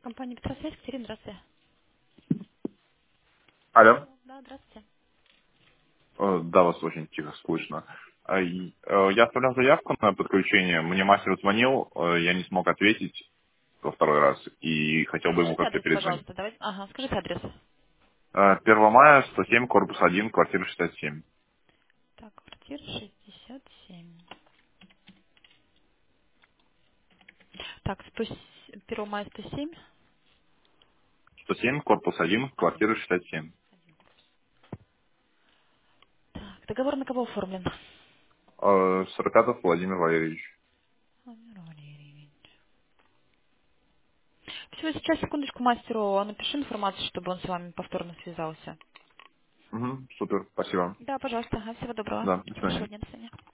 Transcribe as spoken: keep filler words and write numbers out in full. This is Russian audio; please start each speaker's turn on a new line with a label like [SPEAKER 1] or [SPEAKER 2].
[SPEAKER 1] Компания Петросвязь, Катерина, здравствуйте.
[SPEAKER 2] Алло.
[SPEAKER 1] Да, здравствуйте.
[SPEAKER 2] Э, Да, вас очень тихо слышно. А, и, э, Я оставлял заявку на подключение. Мне мастер звонил, э, я не смог ответить во второй раз и хотел бы ему
[SPEAKER 1] Скажите
[SPEAKER 2] как-то
[SPEAKER 1] адрес,
[SPEAKER 2] перезвонить.
[SPEAKER 1] пожалуйста. Давайте. Ага, скажите адрес.
[SPEAKER 2] Э, первого мая, сто семь, корпус один, квартира шестьдесят семь.
[SPEAKER 1] Так, квартира шестьдесят семь. Так, сто с- первого мая сто семь.
[SPEAKER 2] сто семь, корпус один, квартира шестьдесят семь.
[SPEAKER 1] Так, договор на кого оформлен?
[SPEAKER 2] Э, Сорокатов Владимир Валерьевич.
[SPEAKER 1] Владимир Валерьевич. Всего сейчас, секундочку, мастеру напишу информацию, чтобы он с вами повторно связался.
[SPEAKER 2] Угу, супер, спасибо.
[SPEAKER 1] Да, пожалуйста. Ага, всего доброго.
[SPEAKER 2] Да, до
[SPEAKER 1] Хорошего
[SPEAKER 2] свидания.
[SPEAKER 1] дня, до свидания.